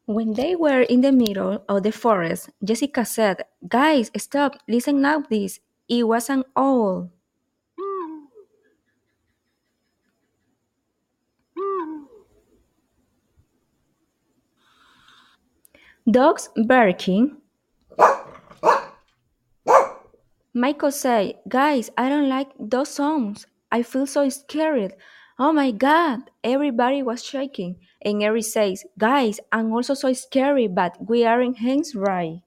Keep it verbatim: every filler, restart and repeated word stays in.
When they were in the middle of the forest, Jessica said, "Guys, stop, listen up this. It was an owl." Dogs barking. Michael said, "Guys, I don't like those sounds. I feel so scared." "Oh my god!" Everybody was shaking. And Eric says, "Guys, I'm also so scary, but we aren't hands right."